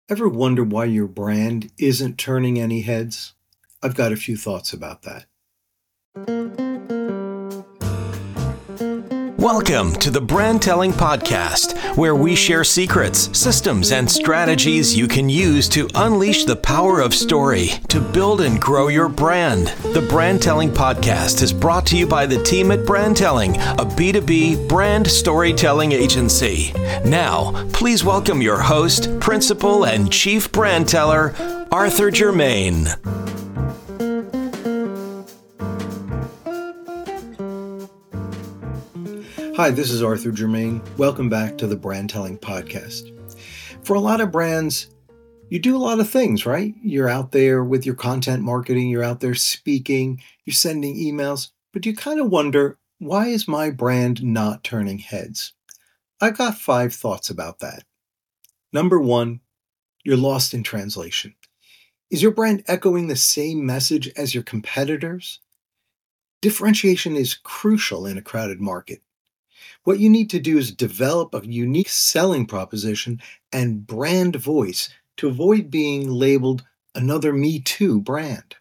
Ever wonder why your brand isn't turning any heads? I've got a few thoughts about that. Welcome to the Brand Telling Podcast, where we share secrets, systems, and strategies you can use to unleash the power of story to build and grow your brand. The Brand Telling Podcast is brought to you by the team at Brand Telling, a B2B brand storytelling agency. Now, please welcome your host, principal, and chief brand teller, Arthur Germain. Hi, this is Arthur Germain. Welcome back to the Brand Telling Podcast. For a lot of brands, you do a lot of things, right? You're out there with your content marketing, you're out there speaking, you're sending emails, but you kind of wonder, why is my brand not turning heads? I've got 5 thoughts about that. Number 1, you're lost in translation. Is your brand echoing the same message as your competitors? Differentiation is crucial in a crowded market. What you need to do is develop a unique selling proposition and brand voice to avoid being labeled another Me Too brand.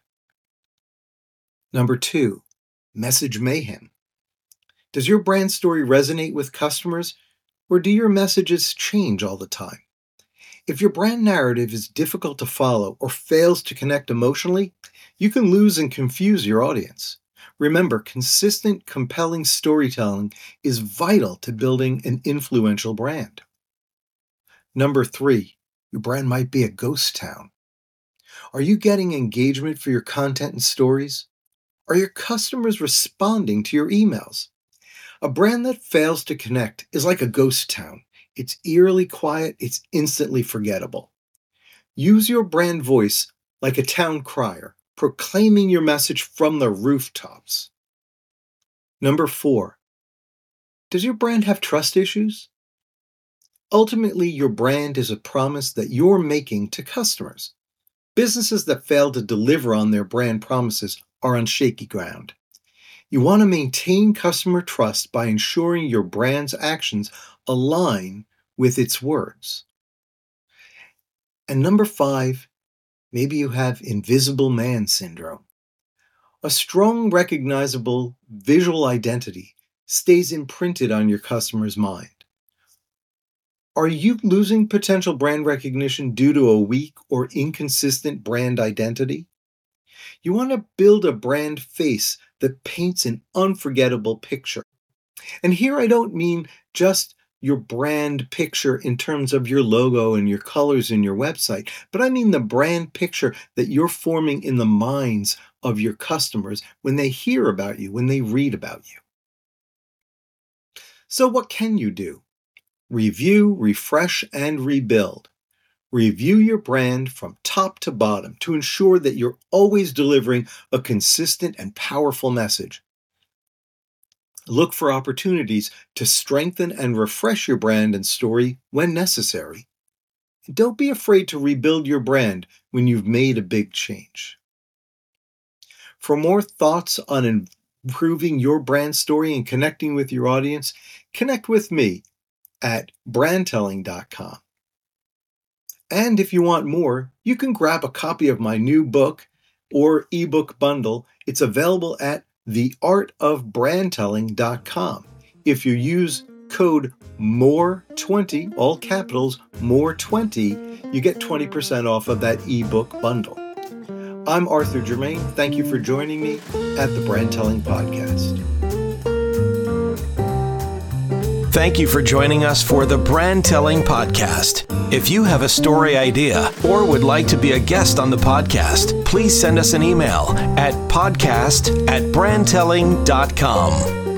Number 2, message mayhem. Does your brand story resonate with customers, or do your messages change all the time? If your brand narrative is difficult to follow or fails to connect emotionally, you can lose and confuse your audience. Remember, consistent, compelling storytelling is vital to building an influential brand. Number 3, your brand might be a ghost town. Are you getting engagement for your content and stories? Are your customers responding to your emails? A brand that fails to connect is like a ghost town. It's eerily quiet, it's instantly forgettable. Use your brand voice like a town crier, proclaiming your message from the rooftops. Number 4, does your brand have trust issues? Ultimately, your brand is a promise that you're making to customers. Businesses that fail to deliver on their brand promises are on shaky ground. You want to maintain customer trust by ensuring your brand's actions align with its words. And number 5, maybe you have invisible man syndrome. A strong, recognizable visual identity stays imprinted on your customer's mind. Are you losing potential brand recognition due to a weak or inconsistent brand identity? You want to build a brand face that paints an unforgettable picture. And here I don't mean just your brand picture in terms of your logo and your colors in your website, but I mean the brand picture that you're forming in the minds of your customers when they hear about you, when they read about you. So what can you do? Review, refresh, and rebuild. Review your brand from top to bottom to ensure that you're always delivering a consistent and powerful message. Look for opportunities to strengthen and refresh your brand and story when necessary. And don't be afraid to rebuild your brand when you've made a big change. For more thoughts on improving your brand story and connecting with your audience, connect with me at brandtelling.com. And if you want more, you can grab a copy of my new book or ebook bundle. It's available at theartofbrandtelling.com. If you use code MORE20, all capitals, MORE20, you get 20% off of that ebook bundle. I'm Arthur Germain. Thank you for joining me at the Brand Telling Podcast. Thank you for joining us for the Brand Telling Podcast. If you have a story idea or would like to be a guest on the podcast, please send us an email at podcast@brandtelling.com.